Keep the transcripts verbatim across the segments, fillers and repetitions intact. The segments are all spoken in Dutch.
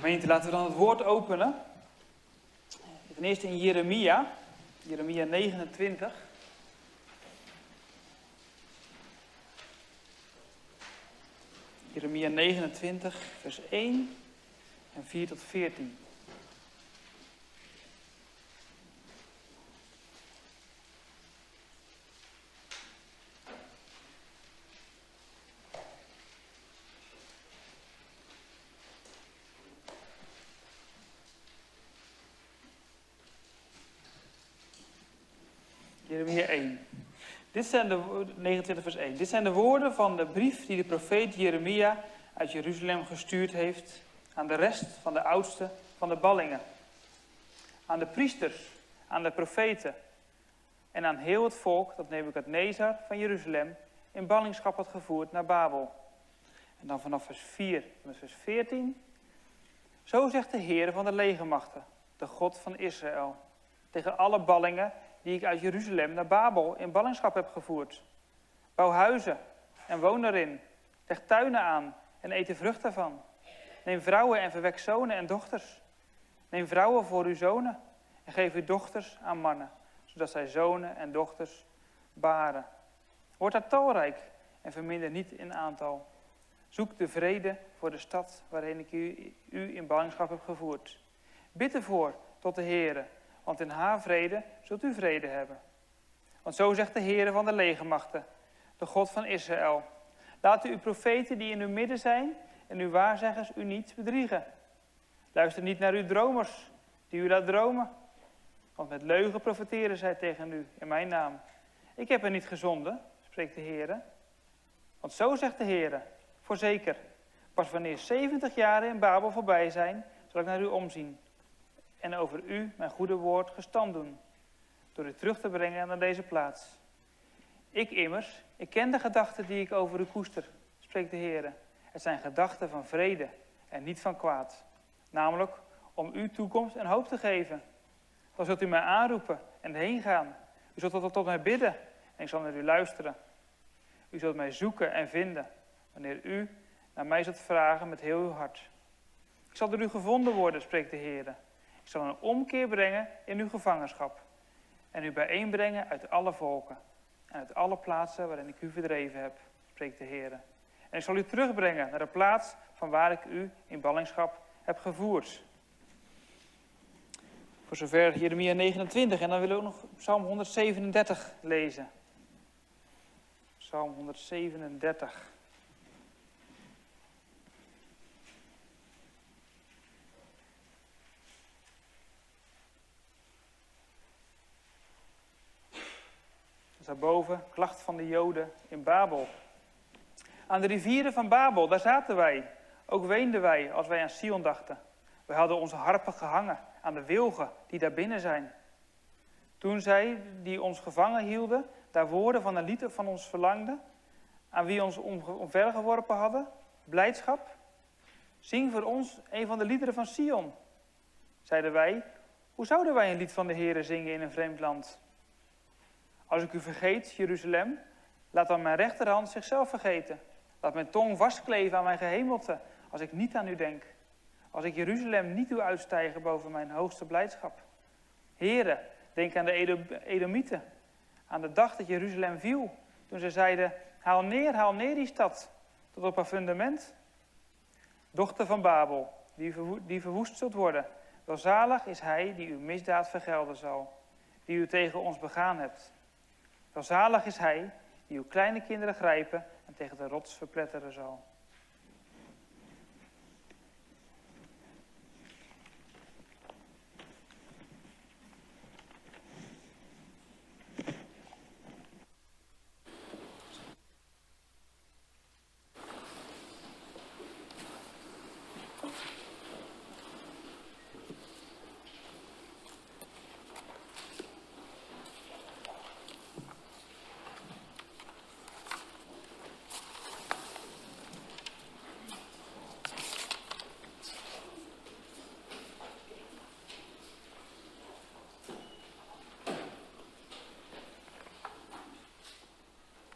Gemeente, laten we dan het woord openen. Ten eerste in Jeremia, Jeremia negenentwintig. Jeremia negenentwintig, vers één en vier tot veertien. Jeremia één. Dit zijn de, negenentwintig vers één. Dit zijn de woorden van de brief die de profeet Jeremia uit Jeruzalem gestuurd heeft aan de rest van de oudsten van de ballingen. Aan de priesters, aan de profeten en aan heel het volk dat Nebukadnezar van Jeruzalem in ballingschap had gevoerd naar Babel. En dan vanaf vers vier en vers veertien. Zo zegt de Heer van de legermachten, de God van Israël, tegen alle ballingen die ik uit Jeruzalem naar Babel in ballingschap heb gevoerd. Bouw huizen en woon erin. Leg tuinen aan en eet de vrucht daarvan. Neem vrouwen en verwek zonen en dochters. Neem vrouwen voor uw zonen en geef uw dochters aan mannen, zodat zij zonen en dochters baren. Word daar talrijk en verminder niet in aantal. Zoek de vrede voor de stad waarin ik u, u in ballingschap heb gevoerd. Bid ervoor tot de Heere, want in haar vrede zult u vrede hebben. Want zo zegt de Heere van de legermachten, de God van Israël. Laat uw profeten die in uw midden zijn en uw waarzeggers u niet bedriegen. Luister niet naar uw dromers, die u laat dromen. Want met leugen profeteren zij tegen u in mijn naam. Ik heb er niet gezonden, spreekt de Heere. Want zo zegt de Heere, voorzeker, pas wanneer zeventig jaren in Babel voorbij zijn, zal ik naar u omzien. En over u mijn goede woord gestand doen, door u terug te brengen naar deze plaats. Ik immers, ik ken de gedachten die ik over u koester, spreekt de Heere. Het zijn gedachten van vrede en niet van kwaad. Namelijk om u toekomst en hoop te geven. Dan zult u mij aanroepen en heen gaan. U zult tot, tot mij bidden en ik zal naar u luisteren. U zult mij zoeken en vinden, wanneer u naar mij zult vragen met heel uw hart. Ik zal door u gevonden worden, spreekt de Heere. Ik zal een omkeer brengen in uw gevangenschap en u bijeenbrengen uit alle volken en uit alle plaatsen waarin ik u verdreven heb, spreekt de Heere. En ik zal u terugbrengen naar de plaats van waar ik u in ballingschap heb gevoerd. Voor zover Jeremia negenentwintig. En dan willen we ook nog Psalm honderdzevenendertig lezen. Psalm honderdzevenendertig. Daarboven, klacht van de Joden in Babel. Aan de rivieren van Babel, daar zaten wij. Ook weenden wij als wij aan Sion dachten. Wij hadden onze harpen gehangen aan de wilgen die daar binnen zijn. Toen zij, die ons gevangen hielden, daar woorden van een lied van ons verlangden, aan wie ons omvergeworpen hadden, blijdschap. Zing voor ons een van de liederen van Sion. Zeiden wij, hoe zouden wij een lied van de Heere zingen in een vreemd land? Als ik u vergeet, Jeruzalem, laat dan mijn rechterhand zichzelf vergeten. Laat mijn tong vastkleven aan mijn gehemelte, als ik niet aan u denk. Als ik Jeruzalem niet doe uitstijgen boven mijn hoogste blijdschap. Heere, denk aan de Edomieten. Aan de dag dat Jeruzalem viel. Toen ze zeiden, haal neer, haal neer die stad, tot op haar fundament. Dochter van Babel, die, verwo- die verwoest zult worden. Welzalig is hij die uw misdaad vergelden zal, die u tegen ons begaan hebt. Welzalig is hij die uw kleine kinderen grijpen en tegen de rots verpletteren zal.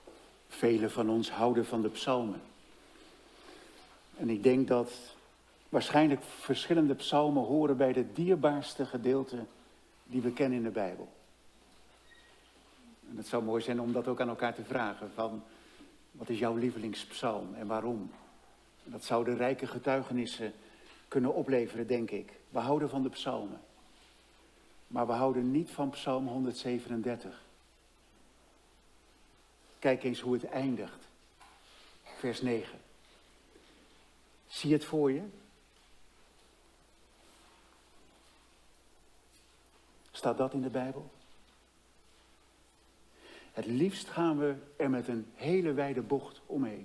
Velen van ons houden van de psalmen. En ik denk dat Waarschijnlijk verschillende psalmen horen bij de dierbaarste gedeelten die we kennen in de Bijbel. En het zou mooi zijn om dat ook aan elkaar te vragen. Van, wat is jouw lievelingspsalm en waarom? En dat zouden rijke getuigenissen kunnen opleveren, denk ik. We houden van de psalmen. Maar we houden niet van psalm honderdzevenendertig. Kijk eens hoe het eindigt. Vers negen. Zie je het voor je? Staat dat in de Bijbel? Het liefst gaan we er met een hele wijde bocht omheen.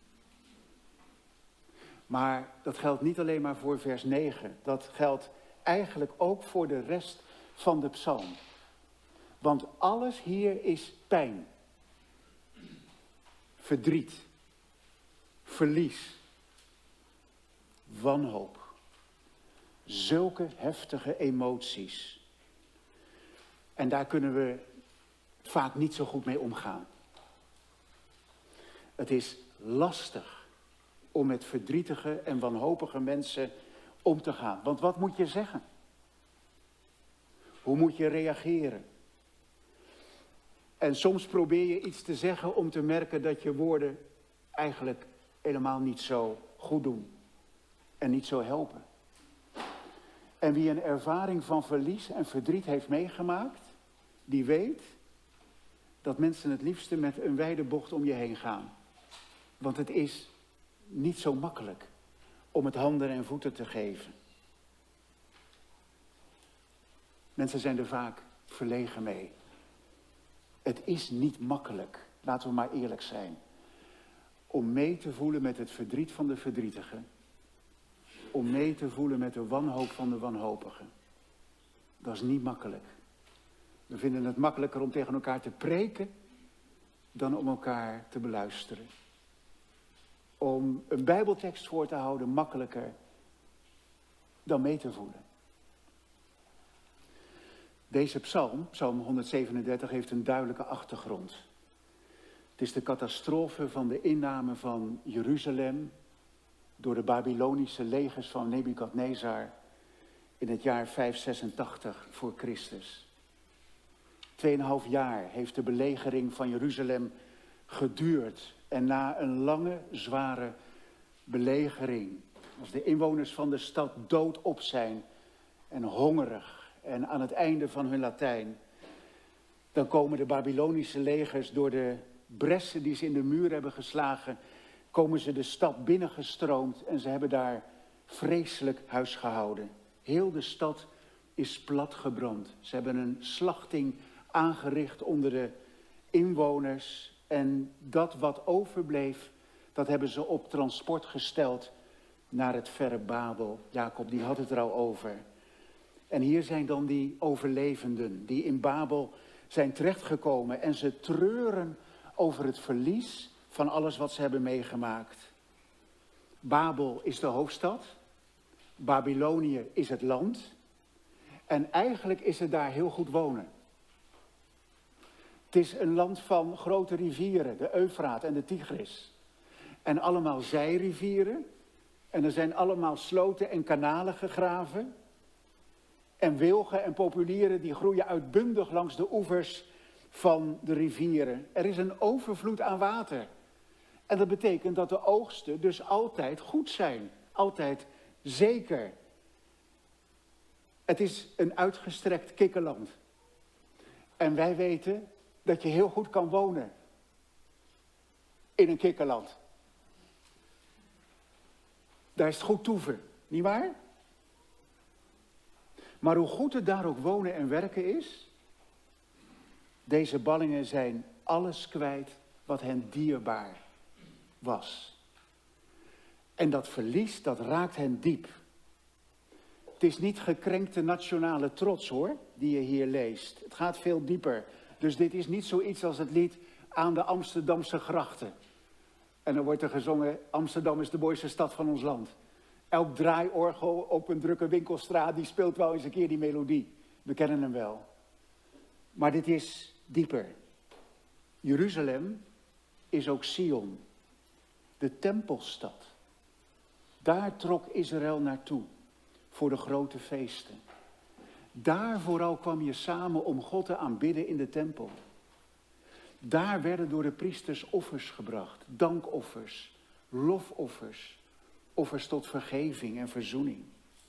Maar dat geldt niet alleen maar voor vers negen. Dat geldt eigenlijk ook voor de rest van de psalm. Want alles hier is pijn. Verdriet. Verlies. Wanhoop. Zulke heftige emoties. En daar kunnen we vaak niet zo goed mee omgaan. Het is lastig om met verdrietige en wanhopige mensen om te gaan. Want wat moet je zeggen? Hoe moet je reageren? En soms probeer je iets te zeggen om te merken dat je woorden eigenlijk helemaal niet zo goed doen. En niet zo helpen. En wie een ervaring van verlies en verdriet heeft meegemaakt, die weet dat mensen het liefste met een wijde bocht om je heen gaan. Want het is niet zo makkelijk om het handen en voeten te geven. Mensen zijn er vaak verlegen mee. Het is niet makkelijk, laten we maar eerlijk zijn, om mee te voelen met het verdriet van de verdrietige. Om mee te voelen met de wanhoop van de wanhopige. Dat is niet makkelijk. We vinden het makkelijker om tegen elkaar te preken dan om elkaar te beluisteren. Om een Bijbeltekst voor te houden makkelijker dan mee te voelen. Deze psalm, psalm honderdzevenendertig, heeft een duidelijke achtergrond. Het is de catastrofe van de inname van Jeruzalem door de Babylonische legers van Nebukadnezar in het jaar vijfhonderdzesentachtig voor Christus. Tweeënhalf jaar heeft de belegering van Jeruzalem geduurd. En na een lange, zware belegering, als de inwoners van de stad doodop zijn en hongerig en aan het einde van hun Latijn, dan komen de Babylonische legers door de bressen die ze in de muur hebben geslagen, komen ze de stad binnengestroomd en ze hebben daar vreselijk huis gehouden. Heel de stad is platgebrand. Ze hebben een slachting aangericht onder de inwoners. En dat wat overbleef, dat hebben ze op transport gesteld naar het verre Babel. Jacob, die had het er al over. En hier zijn dan die overlevenden die in Babel zijn terechtgekomen. En ze treuren over het verlies van alles wat ze hebben meegemaakt. Babel is de hoofdstad. Babylonië is het land. En eigenlijk is het daar heel goed wonen. Het is een land van grote rivieren, de Eufraat en de Tigris. En allemaal zijrivieren. En er zijn allemaal sloten en kanalen gegraven. En wilgen en populieren die groeien uitbundig langs de oevers van de rivieren. Er is een overvloed aan water. En dat betekent dat de oogsten dus altijd goed zijn. Altijd zeker. Het is een uitgestrekt kikkerland. En wij weten dat je heel goed kan wonen in een kikkerland. Daar is het goed toeven, nietwaar? Maar hoe goed het daar ook wonen en werken is, deze ballingen zijn alles kwijt wat hen dierbaar was. En dat verlies, dat raakt hen diep. Het is niet gekrenkte nationale trots hoor, die je hier leest. Het gaat veel dieper. Dus dit is niet zoiets als het lied Aan de Amsterdamse grachten. En dan wordt er gezongen, Amsterdam is de mooiste stad van ons land. Elk draaiorgel op een drukke winkelstraat, die speelt wel eens een keer die melodie. We kennen hem wel. Maar dit is dieper. Jeruzalem is ook Sion, de tempelstad. Daar trok Israël naartoe voor de grote feesten. Daar vooral kwam je samen om God te aanbidden in de tempel. Daar werden door de priesters offers gebracht, dankoffers, lofoffers, offers tot vergeving en verzoening.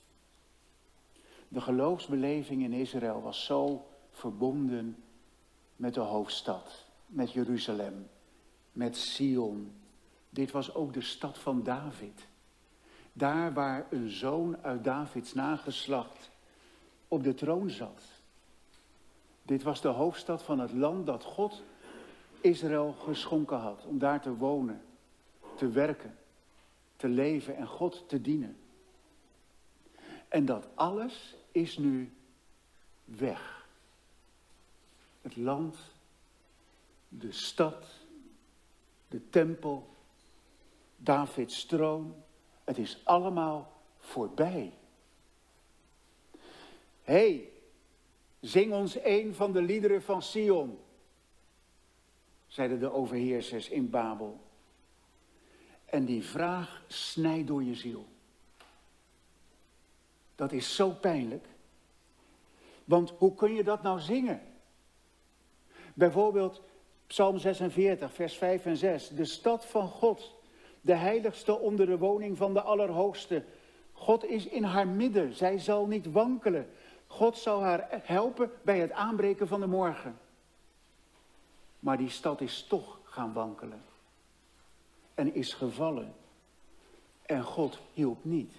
De geloofsbeleving in Israël was zo verbonden met de hoofdstad, met Jeruzalem, met Sion. Dit was ook de stad van David. Daar waar een zoon uit Davids nageslacht op de troon zat. Dit was de hoofdstad van het land dat God Israël geschonken had. Om daar te wonen, te werken, te leven en God te dienen. En dat alles is nu weg. Het land, de stad, de tempel, Davids troon. Het is allemaal voorbij. Hé, hey, zing ons een van de liederen van Sion, zeiden de overheersers in Babel. En die vraag snijdt door je ziel. Dat is zo pijnlijk. Want hoe kun je dat nou zingen? Bijvoorbeeld Psalm zesenveertig, vers vijf en zes. De stad van God, de heiligste onder de woning van de Allerhoogste. God is in haar midden, zij zal niet wankelen. God zal haar helpen bij het aanbreken van de morgen. Maar die stad is toch gaan wankelen. En is gevallen. En God hielp niet.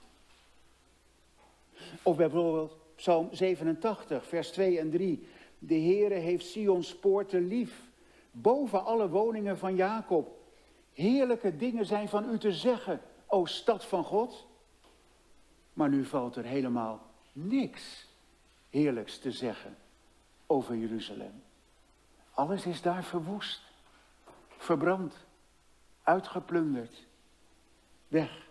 Of bijvoorbeeld Psalm zevenentachtig, vers twee en drie. De Heere heeft Sions poorten lief, boven alle woningen van Jacob. Heerlijke dingen zijn van u te zeggen, o stad van God. Maar nu valt er helemaal niks heerlijks te zeggen over Jeruzalem. Alles is daar verwoest, verbrand, uitgeplunderd, weg.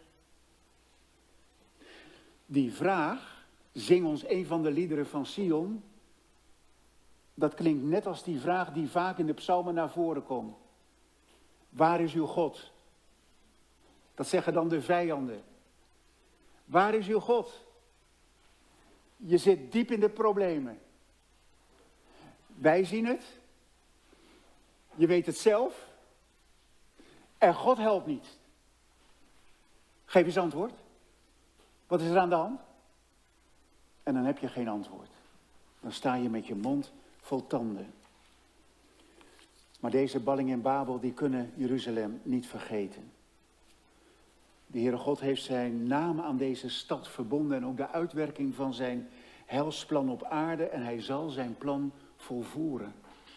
Die vraag, zing ons een van de liederen van Sion, dat klinkt net als die vraag die vaak in de psalmen naar voren komt. Waar is uw God? Dat zeggen dan de vijanden. Waar is uw God? Je zit diep in de problemen. Wij zien het. Je weet het zelf. En God helpt niet. Geef eens antwoord. Wat is er aan de hand? En dan heb je geen antwoord. Dan sta je met je mond vol tanden. Maar deze balling in Babel, die kunnen Jeruzalem niet vergeten. De Heere God heeft zijn naam aan deze stad verbonden en ook de uitwerking van zijn heilsplan op aarde en hij zal zijn plan volvoeren.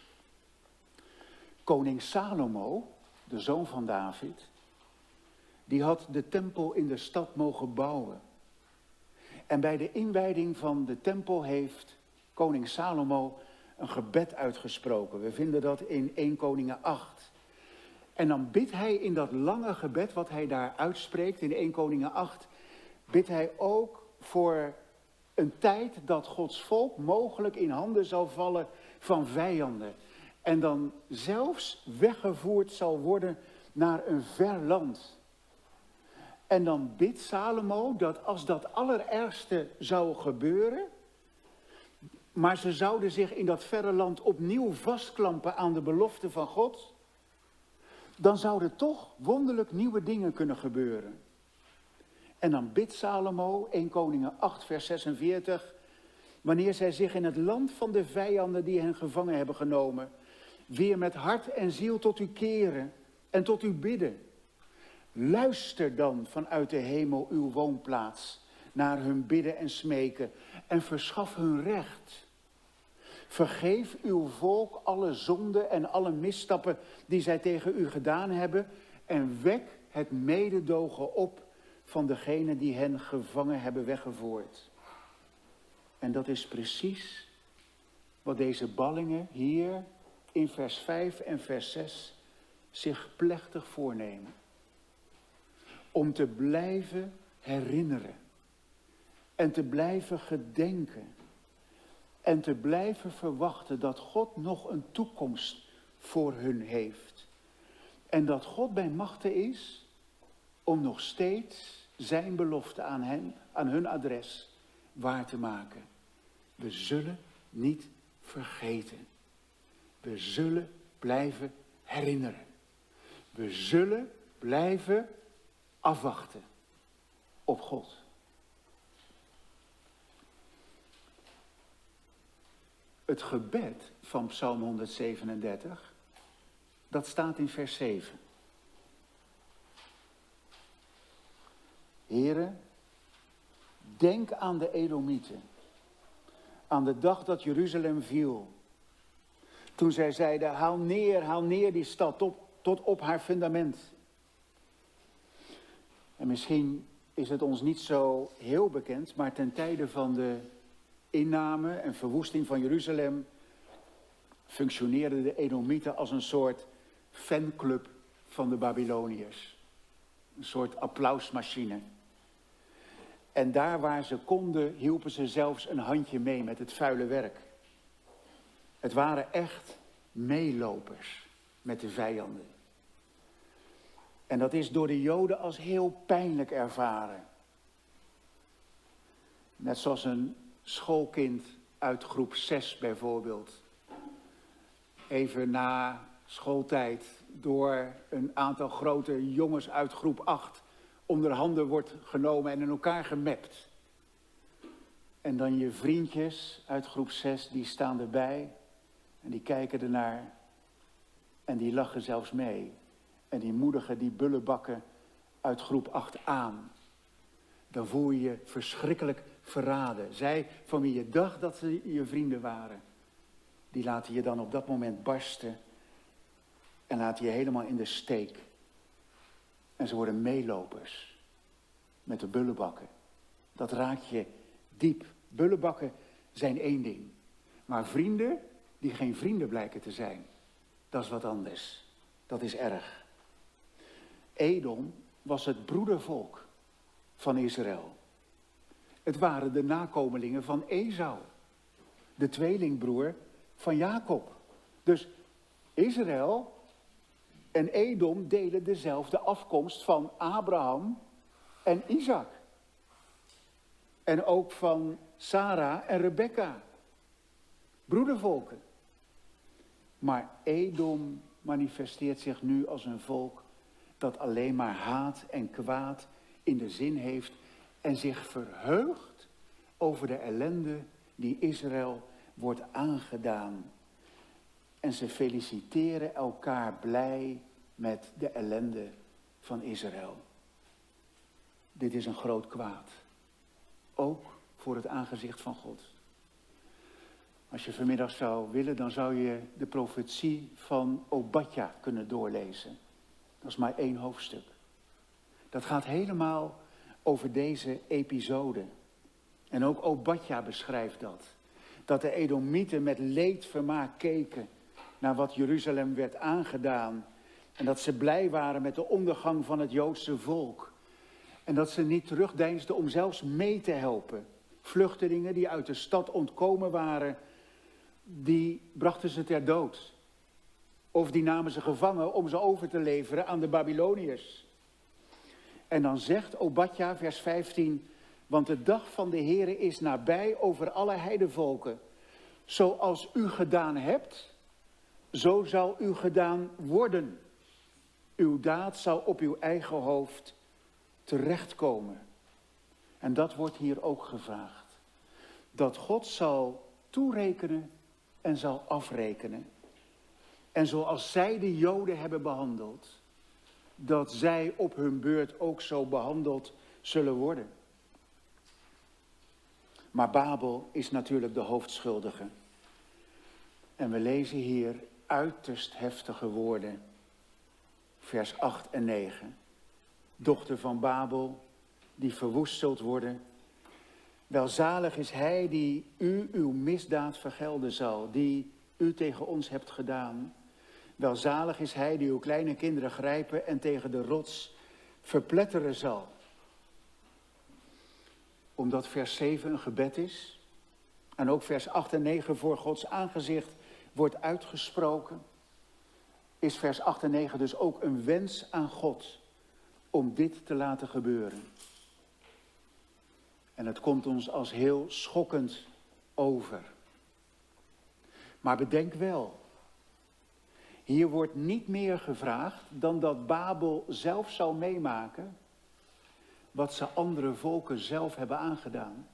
Koning Salomo, de zoon van David, die had de tempel in de stad mogen bouwen. En bij de inwijding van de tempel heeft koning Salomo een gebed uitgesproken. We vinden dat in eerste Koningen acht. En dan bidt hij in dat lange gebed wat hij daar uitspreekt in eerste Koningen acht, bidt hij ook voor een tijd dat Gods volk mogelijk in handen zal vallen van vijanden. En dan zelfs weggevoerd zal worden naar een ver land. En dan bidt Salomo dat als dat allerergste zou gebeuren, maar ze zouden zich in dat verre land opnieuw vastklampen aan de belofte van God, dan zouden toch wonderlijk nieuwe dingen kunnen gebeuren. En dan bidt Salomo, eerste Koningen acht, vers zesenveertig, wanneer zij zich in het land van de vijanden die hen gevangen hebben genomen, weer met hart en ziel tot u keren en tot u bidden. Luister dan vanuit de hemel uw woonplaats naar hun bidden en smeken en verschaf hun recht. Vergeef uw volk alle zonden en alle misstappen die zij tegen u gedaan hebben en wek het mededogen op van degenen die hen gevangen hebben weggevoerd. En dat is precies wat deze ballingen hier in vers vijf en vers zes zich plechtig voornemen. Om te blijven herinneren en te blijven gedenken en te blijven verwachten dat God nog een toekomst voor hun heeft. En dat God bij machte is om nog steeds zijn belofte aan hen, aan hun adres, waar te maken. We zullen niet vergeten. We zullen blijven herinneren. We zullen blijven afwachten op God. Het gebed van Psalm honderdzevenendertig, dat staat in vers zeven. Heere, denk aan de Edomieten, aan de dag dat Jeruzalem viel. Toen zij zeiden, haal neer, haal neer die stad tot, tot op haar fundament. En misschien is het ons niet zo heel bekend, maar ten tijde van de inname en verwoesting van Jeruzalem functioneerden de Edomieten als een soort fanclub van de Babyloniërs. Een soort applausmachine. En daar waar ze konden, hielpen ze zelfs een handje mee met het vuile werk. Het waren echt meelopers met de vijanden. En dat is door de Joden als heel pijnlijk ervaren. Net zoals een schoolkind uit groep zes bijvoorbeeld. Even na schooltijd door een aantal grote jongens uit groep acht onder handen wordt genomen en in elkaar gemapt. En dan je vriendjes uit groep zes, die staan erbij en die kijken ernaar en die lachen zelfs mee. En die moedigen die bullenbakken uit groep acht aan. Dan voel je je verschrikkelijk verraden. Zij van wie je dacht dat ze je vrienden waren, die laten je dan op dat moment barsten en laten je helemaal in de steek. En ze worden meelopers met de bullenbakken. Dat raakt je diep. Bullenbakken zijn één ding. Maar vrienden die geen vrienden blijken te zijn, dat is wat anders. Dat is erg. Edom was het broedervolk van Israël. Het waren de nakomelingen van Esau, de tweelingbroer van Jacob. Dus Israël en Edom delen dezelfde afkomst van Abraham en Isaac. En ook van Sarah en Rebekka. Broedervolken. Maar Edom manifesteert zich nu als een volk dat alleen maar haat en kwaad in de zin heeft en zich verheugt over de ellende die Israël wordt aangedaan. En ze feliciteren elkaar blij met de ellende van Israël. Dit is een groot kwaad. Ook voor het aangezicht van God. Als je vanmiddag zou willen, dan zou je de profetie van Obadja kunnen doorlezen. Dat is maar één hoofdstuk. Dat gaat helemaal over deze episode. En ook Obadja beschrijft dat. Dat de Edomieten met leedvermaak keken naar wat Jeruzalem werd aangedaan. En dat ze blij waren met de ondergang van het Joodse volk. En dat ze niet terugdeinsden om zelfs mee te helpen. Vluchtelingen die uit de stad ontkomen waren, die brachten ze ter dood. Of die namen ze gevangen om ze over te leveren aan de Babyloniërs. En dan zegt Obadja, vers vijftien, want de dag van de Heere is nabij over alle heidevolken. Zoals u gedaan hebt, zo zal u gedaan worden. Uw daad zal op uw eigen hoofd terechtkomen. En dat wordt hier ook gevraagd. Dat God zal toerekenen en zal afrekenen. En zoals zij de Joden hebben behandeld, dat zij op hun beurt ook zo behandeld zullen worden. Maar Babel is natuurlijk de hoofdschuldige. En we lezen hier uiterst heftige woorden. Vers acht en negen. Dochter van Babel, die verwoest zult worden. Welzalig is hij die u uw misdaad vergelden zal, die u tegen ons hebt gedaan. Welzalig is hij die uw kleine kinderen grijpen en tegen de rots verpletteren zal. Omdat vers zeven een gebed is en ook vers acht en negen voor Gods aangezicht wordt uitgesproken, is vers acht en negen dus ook een wens aan God om dit te laten gebeuren. En het komt ons als heel schokkend over. Maar bedenk wel, hier wordt niet meer gevraagd dan dat Babel zelf zou meemaken wat ze andere volken zelf hebben aangedaan.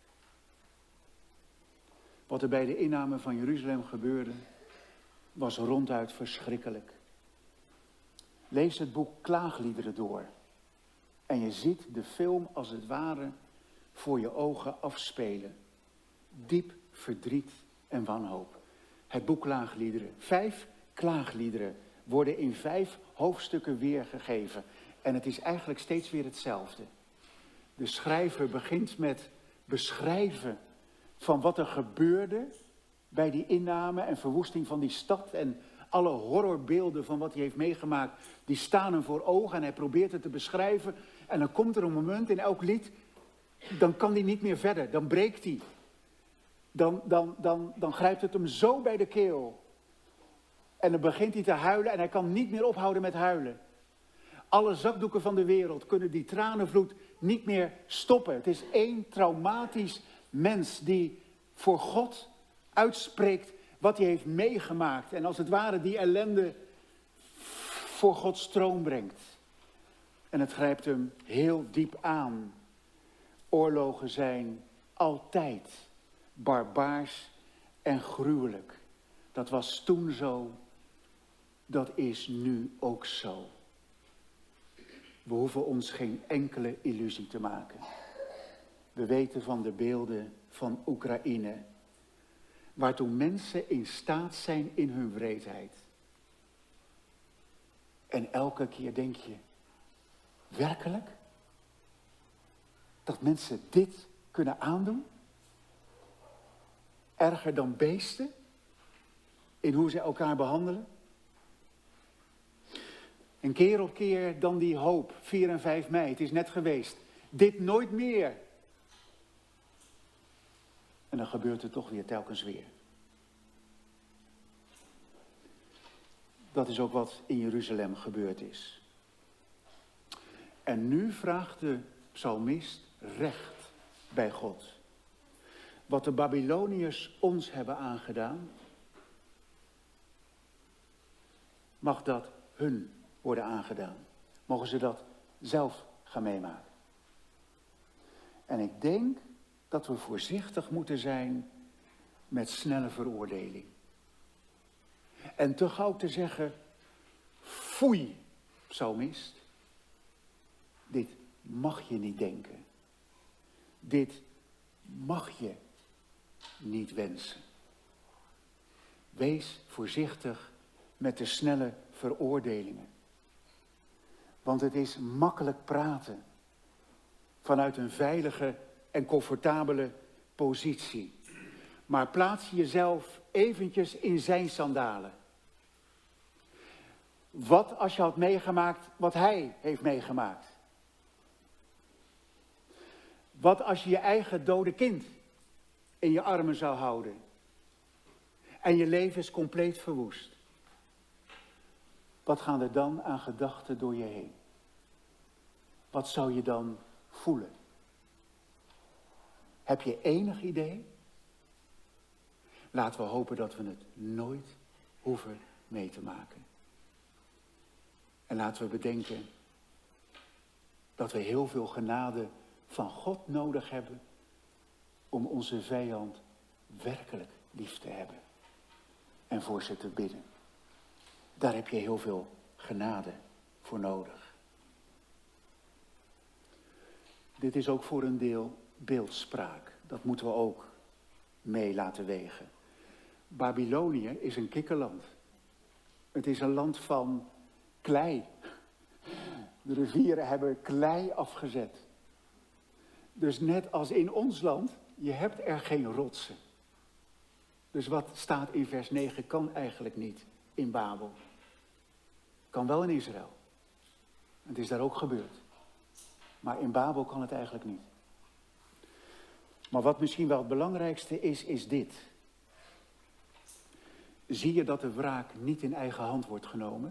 Wat er bij de inname van Jeruzalem gebeurde, was ronduit verschrikkelijk. Lees het boek Klaagliederen door. En je ziet de film als het ware voor je ogen afspelen. Diep verdriet en wanhoop. Het boek Klaagliederen. Vijf klaagliederen worden in vijf hoofdstukken weergegeven. En het is eigenlijk steeds weer hetzelfde. De schrijver begint met beschrijven van wat er gebeurde bij die inname en verwoesting van die stad. En alle horrorbeelden van wat hij heeft meegemaakt, die staan hem voor ogen en hij probeert het te beschrijven. En dan komt er een moment in elk lied, dan kan hij niet meer verder, dan breekt hij. Dan, dan, dan, dan grijpt het hem zo bij de keel. En dan begint hij te huilen en hij kan niet meer ophouden met huilen. Alle zakdoeken van de wereld kunnen die tranenvloed niet meer stoppen. Het is één traumatisch mens die voor God uitspreekt wat hij heeft meegemaakt. En als het ware die ellende voor Gods troon brengt. En het grijpt hem heel diep aan. Oorlogen zijn altijd barbaars en gruwelijk. Dat was toen zo. Dat is nu ook zo. We hoeven ons geen enkele illusie te maken. We weten van de beelden van Oekraïne, waartoe mensen in staat zijn in hun wreedheid. En elke keer denk je, werkelijk? Dat mensen dit kunnen aandoen? Erger dan beesten? In hoe ze elkaar behandelen? En keer op keer dan die hoop, vier en vijf mei, het is net geweest. Dit nooit meer. En dan gebeurt het toch weer telkens weer. Dat is ook wat in Jeruzalem gebeurd is. En nu vraagt de psalmist recht bij God. Wat de Babyloniërs ons hebben aangedaan, mag dat hun worden aangedaan. Mogen ze dat zelf gaan meemaken. En ik denk dat we voorzichtig moeten zijn met snelle veroordeling. En te gauw te zeggen, foei, psalmist. Dit mag je niet denken. Dit mag je niet wensen. Wees voorzichtig met de snelle veroordelingen. Want het is makkelijk praten vanuit een veilige en comfortabele positie. Maar plaats jezelf eventjes in zijn sandalen. Wat als je had meegemaakt wat hij heeft meegemaakt? Wat als je je eigen dode kind in je armen zou houden? En je leven is compleet verwoest. Wat gaan er dan aan gedachten door je heen? Wat zou je dan voelen? Heb je enig idee? Laten we hopen dat we het nooit hoeven mee te maken. En laten we bedenken dat we heel veel genade van God nodig hebben om onze vijand werkelijk lief te hebben en voor ze te bidden. Daar heb je heel veel genade voor nodig. Dit is ook voor een deel beeldspraak. Dat moeten we ook mee laten wegen. Babylonië is een kikkerland. Het is een land van klei. De rivieren hebben klei afgezet. Dus net als in ons land, je hebt er geen rotsen. Dus wat staat in vers negen kan eigenlijk niet in Babel. Kan wel in Israël. Het is daar ook gebeurd. Maar in Babel kan het eigenlijk niet. Maar wat misschien wel het belangrijkste is, is dit. Zie je dat de wraak niet in eigen hand wordt genomen,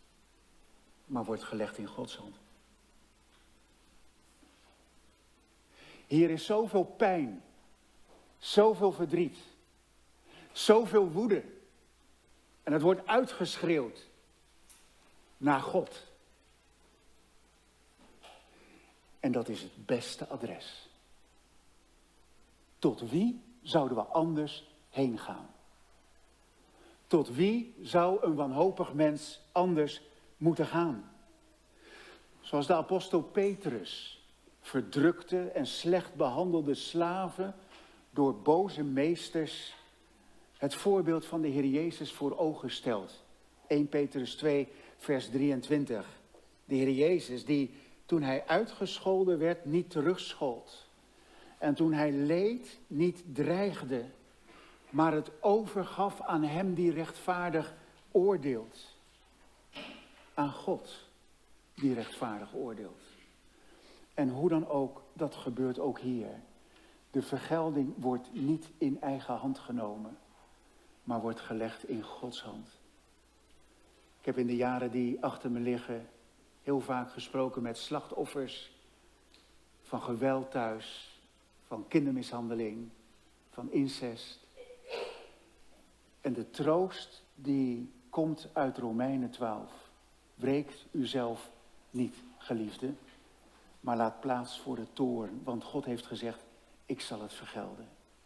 maar wordt gelegd in Gods hand. Hier is zoveel pijn, zoveel verdriet, zoveel woede. En het wordt uitgeschreeuwd naar God. En dat is het beste adres. Tot wie zouden we anders heen gaan? Tot wie zou een wanhopig mens anders moeten gaan? Zoals de apostel Petrus verdrukte en slecht behandelde slaven door boze meesters het voorbeeld van de Heer Jezus voor ogen stelt. Eerste Petrus twee, vers drieëntwintig. De Heer Jezus die toen hij uitgescholden werd niet terugschold. En toen hij leed niet dreigde, maar het overgaf aan hem die rechtvaardig oordeelt. Aan God die rechtvaardig oordeelt. En hoe dan ook, dat gebeurt ook hier. De vergelding wordt niet in eigen hand genomen, maar wordt gelegd in Gods hand. Ik heb in de jaren die achter me liggen heel vaak gesproken met slachtoffers van geweld thuis, van kindermishandeling, van incest. En de troost die komt uit Romeinen twaalf. Wreekt uzelf niet, geliefde, maar laat plaats voor de toorn, want God heeft gezegd, ik zal het vergelden.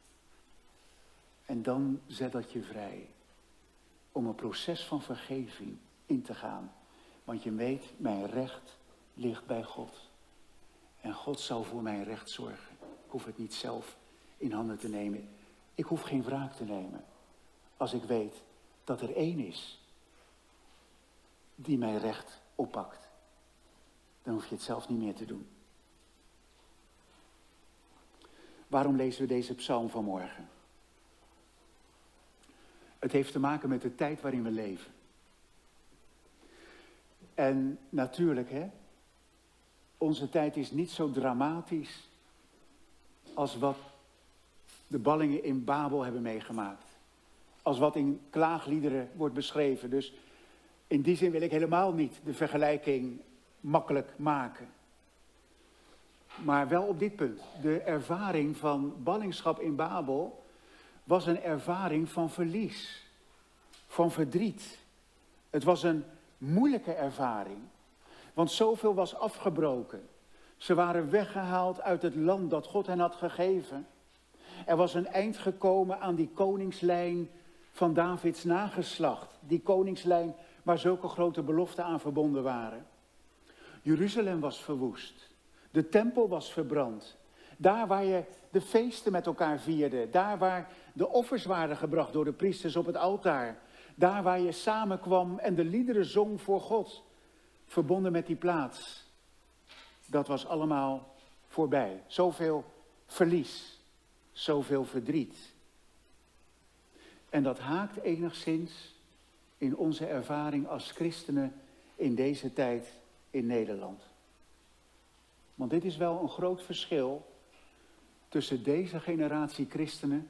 En dan zet dat je vrij om een proces van vergeving in te gaan. Want je weet, mijn recht ligt bij God. En God zal voor mijn recht zorgen. Ik hoef het niet zelf in handen te nemen. Ik hoef geen wraak te nemen. Als ik weet dat er één is die mijn recht oppakt. Dan hoef je het zelf niet meer te doen. Waarom lezen we deze psalm vanmorgen? Het heeft te maken met de tijd waarin we leven. En natuurlijk, hè, onze tijd is niet zo dramatisch als wat de ballingen in Babel hebben meegemaakt. Als wat in klaagliederen wordt beschreven. Dus in die zin wil ik helemaal niet de vergelijking makkelijk maken. Maar wel op dit punt. De ervaring van ballingschap in Babel was een ervaring van verlies. Van verdriet. Het was een moeilijke ervaring. Want zoveel was afgebroken. Ze waren weggehaald uit het land dat God hen had gegeven. Er was een eind gekomen aan die koningslijn van Davids nageslacht. Die koningslijn waar zulke grote beloften aan verbonden waren. Jeruzalem was verwoest. De tempel was verbrand. Daar waar je de feesten met elkaar vierde. Daar waar de offers waren gebracht door de priesters op het altaar. Daar waar je samenkwam en de liederen zong voor God. Verbonden met die plaats. Dat was allemaal voorbij. Zoveel verlies. Zoveel verdriet. En dat haakt enigszins in onze ervaring als christenen in deze tijd in Nederland. Want dit is wel een groot verschil tussen deze generatie christenen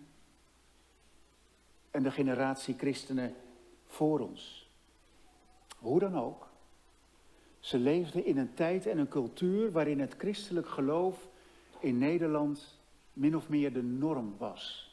en de generatie christenen voor ons. Hoe dan ook, ze leefden in een tijd en een cultuur waarin het christelijk geloof in Nederland min of meer de norm was.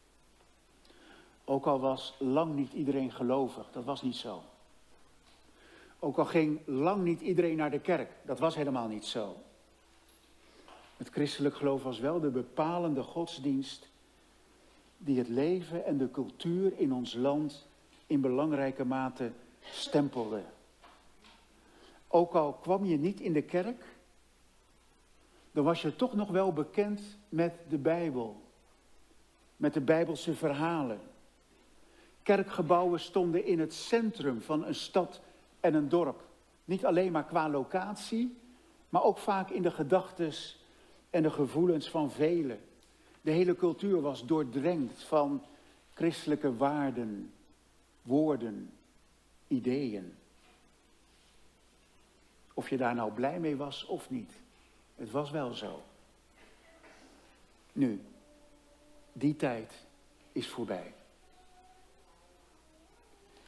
Ook al was lang niet iedereen gelovig, dat was niet zo. Ook al ging lang niet iedereen naar de kerk, dat was helemaal niet zo. Het christelijk geloof was wel de bepalende godsdienst die het leven en de cultuur in ons land in belangrijke mate stempelde. Ook al kwam je niet in de kerk, dan was je toch nog wel bekend met de Bijbel. Met de Bijbelse verhalen. Kerkgebouwen stonden in het centrum van een stad en een dorp. Niet alleen maar qua locatie, maar ook vaak in de gedachtes en de gevoelens van velen. De hele cultuur was doordrenkt van christelijke waarden, woorden, ideeën. Of je daar nou blij mee was of niet. Het was wel zo. Nu, die tijd is voorbij.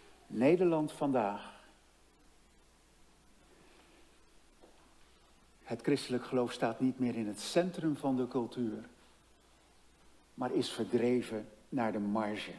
Nederland vandaag Het christelijk geloof staat niet meer in het centrum van de cultuur, maar is verdreven naar de marge.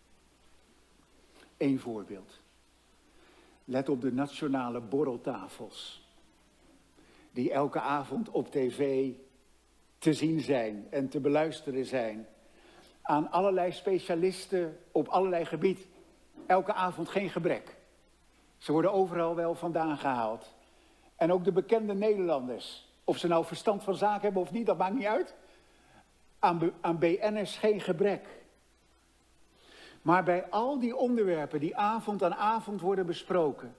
Eén voorbeeld. Let op de nationale borreltafels, die elke avond op tv te zien zijn en te beluisteren zijn. Aan allerlei specialisten op allerlei gebied. Elke avond geen gebrek. Ze worden overal wel vandaan gehaald. En ook de bekende Nederlanders. Of ze nou verstand van zaken hebben of niet, dat maakt niet uit. Aan, aan B N'ers geen gebrek. Maar bij al die onderwerpen die avond aan avond worden besproken.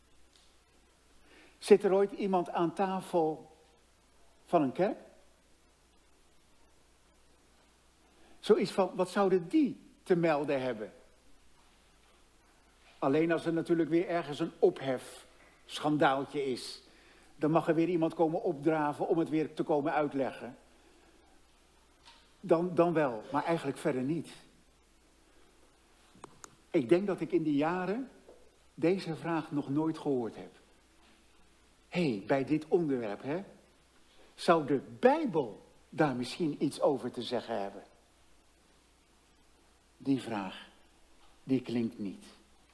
Zit er ooit iemand aan tafel van een kerk? Zoiets van, wat zouden die te melden hebben? Alleen als er natuurlijk weer ergens een ophef, schandaaltje is. Dan mag er weer iemand komen opdraven om het weer te komen uitleggen. Dan, dan wel, maar eigenlijk verder niet. Ik denk dat ik in die jaren deze vraag nog nooit gehoord heb. Hé, hey, bij dit onderwerp, hè, zou de Bijbel daar misschien iets over te zeggen hebben? Die vraag, die klinkt niet.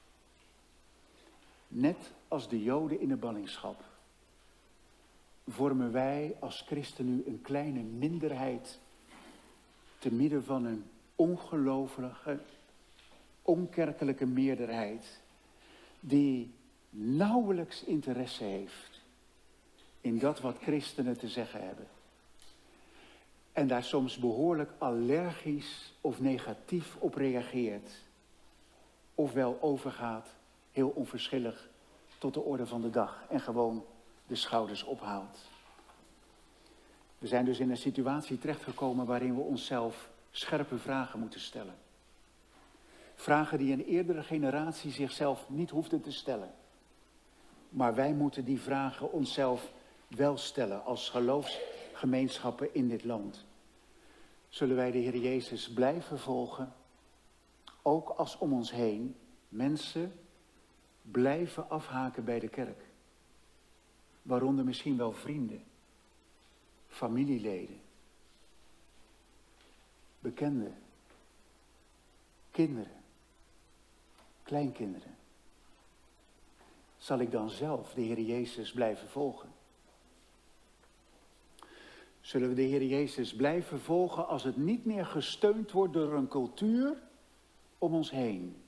Net als de Joden in de ballingschap vormen wij als christenen een kleine minderheid te midden van een ongelovige, onkerkelijke meerderheid die nauwelijks interesse heeft in dat wat christenen te zeggen hebben. En daar soms behoorlijk allergisch of negatief op reageert. Ofwel overgaat, heel onverschillig, tot de orde van de dag en gewoon de schouders ophaalt. We zijn dus in een situatie terechtgekomen waarin we onszelf scherpe vragen moeten stellen. Vragen die een eerdere generatie zichzelf niet hoefde te stellen. Maar wij moeten die vragen onszelf wel stellen als geloofsgemeenschappen in dit land. Zullen wij de Heer Jezus blijven volgen, ook als om ons heen mensen blijven afhaken bij de kerk. Waaronder misschien wel vrienden, familieleden, bekenden, kinderen, kleinkinderen. Zal ik dan zelf de Heer Jezus blijven volgen? Zullen we de Heer Jezus blijven volgen als het niet meer gesteund wordt door een cultuur om ons heen?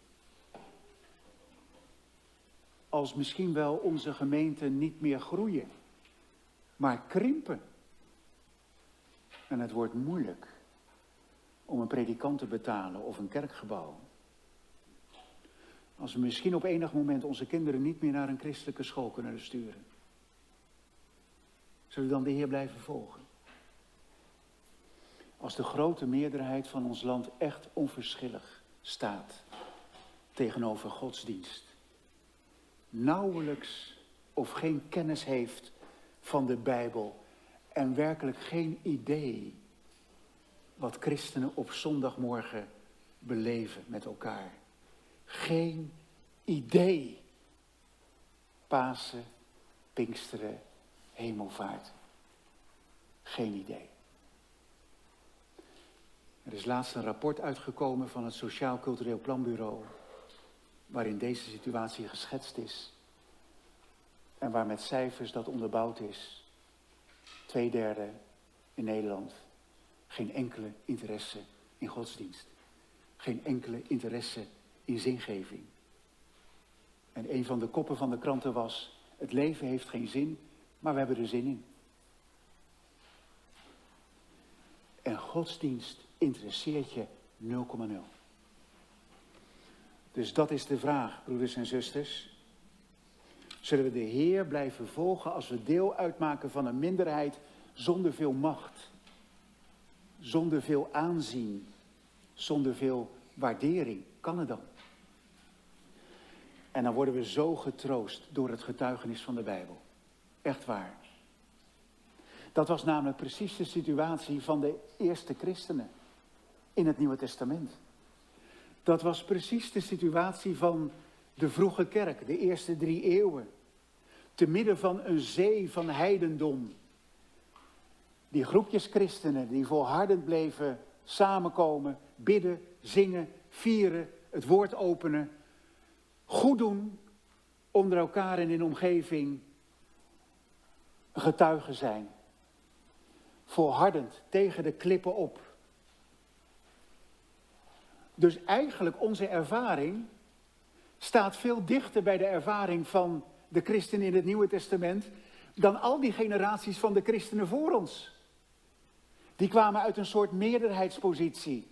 Als misschien wel onze gemeenten niet meer groeien, maar krimpen. En het wordt moeilijk om een predikant te betalen of een kerkgebouw. Als we misschien op enig moment onze kinderen niet meer naar een christelijke school kunnen sturen. Zullen we dan de Heer blijven volgen? Als de grote meerderheid van ons land echt onverschillig staat tegenover godsdienst. Nauwelijks of geen kennis heeft van de Bijbel en werkelijk geen idee wat christenen op zondagmorgen beleven met elkaar. Geen idee. Pasen, Pinksteren, Hemelvaart. Geen idee. Er is laatst een rapport uitgekomen van het Sociaal Cultureel Planbureau, waarin deze situatie geschetst is. En waar met cijfers dat onderbouwd is. Twee derde in Nederland. Geen enkele interesse in godsdienst. Geen enkele interesse in zingeving. En een van de koppen van de kranten was: het leven heeft geen zin, maar we hebben er zin in. En godsdienst interesseert je nul komma nul. Dus dat is de vraag, broeders en zusters. Zullen we de Heer blijven volgen als we deel uitmaken van een minderheid zonder veel macht, zonder veel aanzien, zonder veel waardering? Kan het dan? En dan worden we zo getroost door het getuigenis van de Bijbel. Echt waar. Dat was namelijk precies de situatie van de eerste christenen in het Nieuwe Testament. Dat was precies de situatie van de vroege kerk, de eerste drie eeuwen. Te midden van een zee van heidendom Die groepjes christenen die volhardend bleven samenkomen, bidden, zingen, vieren, het woord openen. Goed doen, onder elkaar en in de omgeving getuigen zijn. Volhardend tegen de klippen op. Dus eigenlijk onze ervaring staat veel dichter bij de ervaring van de christenen in het Nieuwe Testament dan al die generaties van de christenen voor ons. Die kwamen uit een soort meerderheidspositie.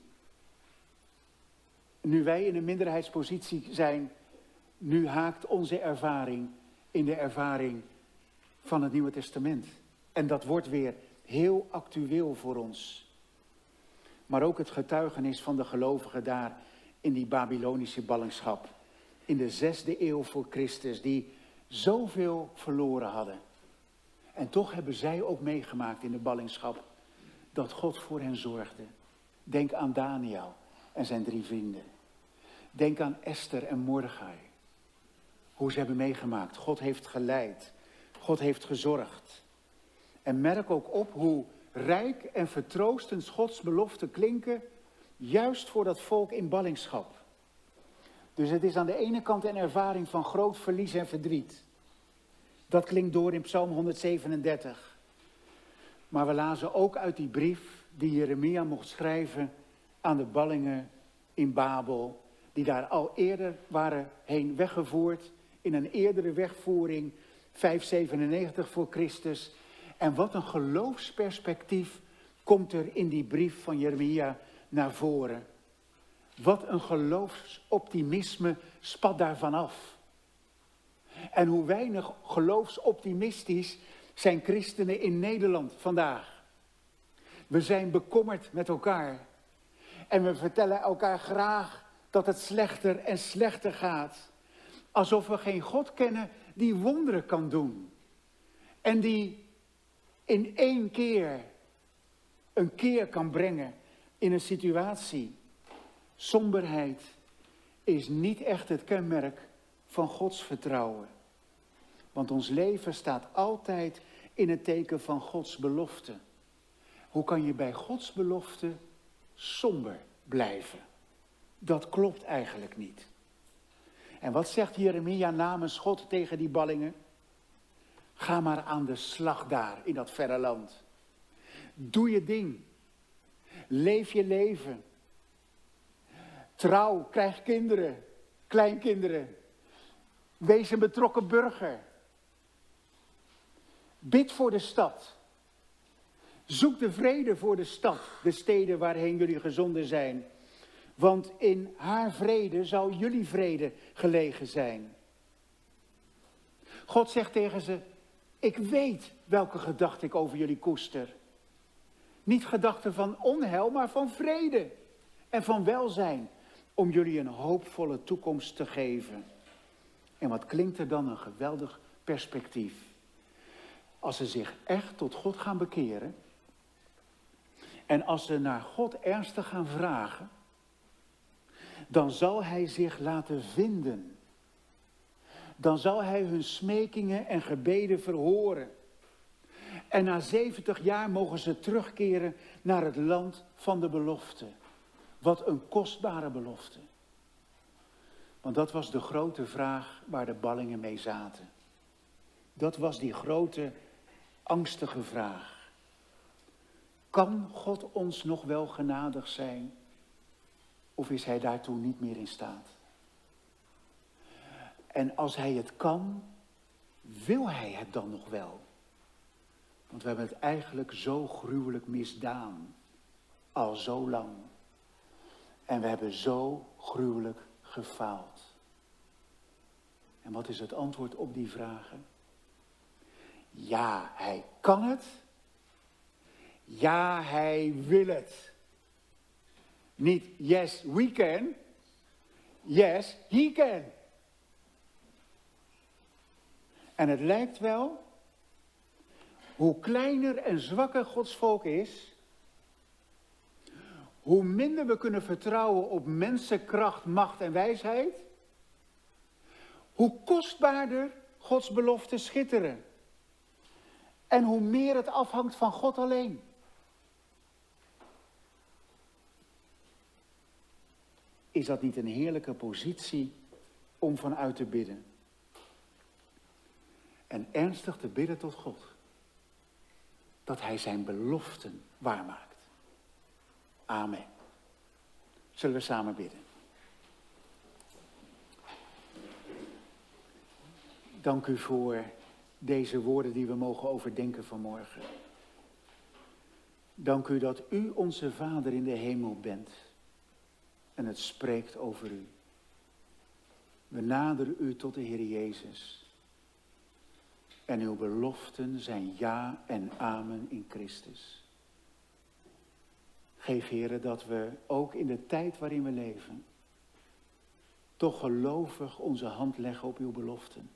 Nu wij in een minderheidspositie zijn, nu haakt onze ervaring in de ervaring van het Nieuwe Testament. En dat wordt weer heel actueel voor ons. Maar ook het getuigenis van de gelovigen daar in die Babylonische ballingschap. In de zesde eeuw voor Christus, die zoveel verloren hadden. En toch hebben zij ook meegemaakt in de ballingschap dat God voor hen zorgde. Denk aan Daniel en zijn drie vrienden. Denk aan Esther en Mordechai. Hoe ze hebben meegemaakt. God heeft geleid. God heeft gezorgd. En merk ook op hoe rijk en vertroostend Gods beloften klinken, juist voor dat volk in ballingschap. Dus het is aan de ene kant een ervaring van groot verlies en verdriet. Dat klinkt door in Psalm honderdzevenendertig. Maar we lazen ook uit die brief die Jeremia mocht schrijven aan de ballingen in Babel, die daar al eerder waren heen weggevoerd in een eerdere wegvoering, vijfhonderdzevenennegentig voor Christus. En wat een geloofsperspectief komt er in die brief van Jeremia naar voren. Wat een geloofsoptimisme spat daarvan af. En hoe weinig geloofsoptimistisch zijn christenen in Nederland vandaag. We zijn bekommerd met elkaar. En we vertellen elkaar graag dat het slechter en slechter gaat. Alsof we geen God kennen die wonderen kan doen. En die in één keer een keer kan brengen in een situatie. Somberheid is niet echt het kenmerk van Gods vertrouwen. Want ons leven staat altijd in het teken van Gods belofte. Hoe kan je bij Gods belofte somber blijven? Dat klopt eigenlijk niet. En wat zegt Jeremia namens God tegen die ballingen? Ga maar aan de slag daar in dat verre land. Doe je ding. Leef je leven. Trouw, krijg kinderen, kleinkinderen. Wees een betrokken burger. Bid voor de stad. Zoek de vrede voor de stad, de steden waarheen jullie gezonden zijn. Want in haar vrede zal jullie vrede gelegen zijn. God zegt tegen ze, ik weet welke gedachten ik over jullie koester. Niet gedachten van onheil, maar van vrede en van welzijn. Om jullie een hoopvolle toekomst te geven. En wat klinkt er dan een geweldig perspectief. Als ze zich echt tot God gaan bekeren. En als ze naar God ernstig gaan vragen. Dan zal hij zich laten vinden. Dan zal hij hun smekingen en gebeden verhoren. En na zeventig jaar mogen ze terugkeren naar het land van de belofte. Wat een kostbare belofte. Want dat was de grote vraag waar de ballingen mee zaten. Dat was die grote, angstige vraag. Kan God ons nog wel genadig zijn? Of is hij daartoe niet meer in staat? En als hij het kan, wil hij het dan nog wel? Want we hebben het eigenlijk zo gruwelijk misdaan. Al zo lang. En we hebben zo gruwelijk gefaald. En wat is het antwoord op die vragen? Ja, hij kan het. Ja, hij wil het. Niet yes, we can. Yes, he can. En het lijkt wel, hoe kleiner en zwakker Gods volk is, hoe minder we kunnen vertrouwen op mensenkracht, macht en wijsheid, hoe kostbaarder Gods beloften schitteren. En hoe meer het afhangt van God alleen. is dat niet een heerlijke positie om vanuit te bidden? En ernstig te bidden tot God. Dat hij zijn beloften waarmaakt. Amen. Zullen we samen bidden? Dank u voor deze woorden die we mogen overdenken vanmorgen. Dank u dat u onze Vader in de hemel bent. En het spreekt over u. We naderen u tot de Heer Jezus. En uw beloften zijn ja en amen in Christus. Geef, Heere, dat we ook in de tijd waarin we leven, toch gelovig onze hand leggen op uw beloften.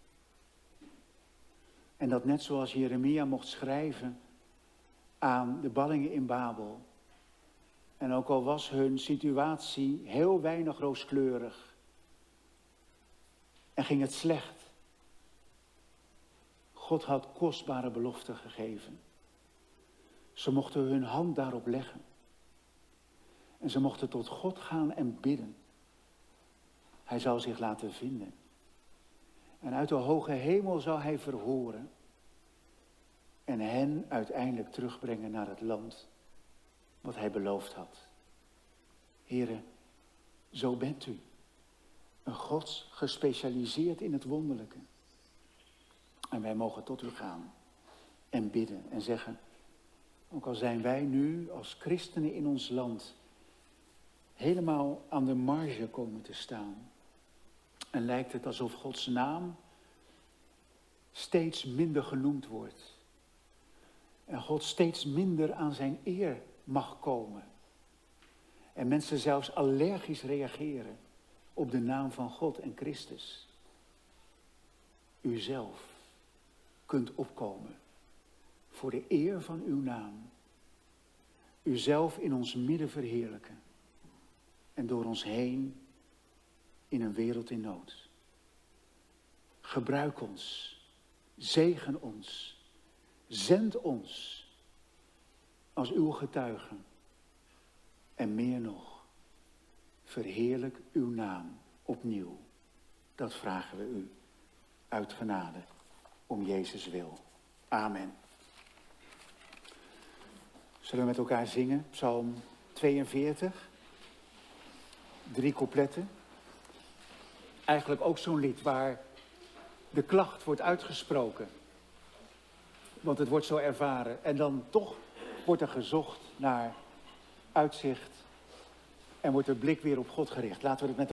En dat net zoals Jeremia mocht schrijven aan de ballingen in Babel. En ook al was hun situatie heel weinig rooskleurig. En ging het slecht. God had kostbare beloften gegeven. Ze mochten hun hand daarop leggen. En ze mochten tot God gaan en bidden. Hij zou zich laten vinden. En uit de hoge hemel zou hij verhoren. En hen uiteindelijk terugbrengen naar het land wat hij beloofd had. Here, zo bent u. Een God gespecialiseerd in het wonderlijke. En wij mogen tot u gaan en bidden en zeggen, ook al zijn wij nu als christenen in ons land helemaal aan de marge komen te staan. En lijkt het alsof Gods naam steeds minder genoemd wordt. En God steeds minder aan zijn eer mag komen. En mensen zelfs allergisch reageren op de naam van God en Christus. U zelf kunt opkomen voor de eer van uw naam. U zelf in ons midden verheerlijken. En door ons heen in een wereld in nood. Gebruik ons. Zegen ons. Zend ons als uw getuigen. En meer nog, verheerlijk uw naam opnieuw. Dat vragen we u uit genade om Jezus wil. Amen. Zullen we met elkaar zingen? Psalm tweeënveertig. Drie coupletten. Eigenlijk ook zo'n lied waar de klacht wordt uitgesproken. Want het wordt zo ervaren. En dan toch wordt er gezocht naar uitzicht. En wordt de blik weer op God gericht. Laten we het met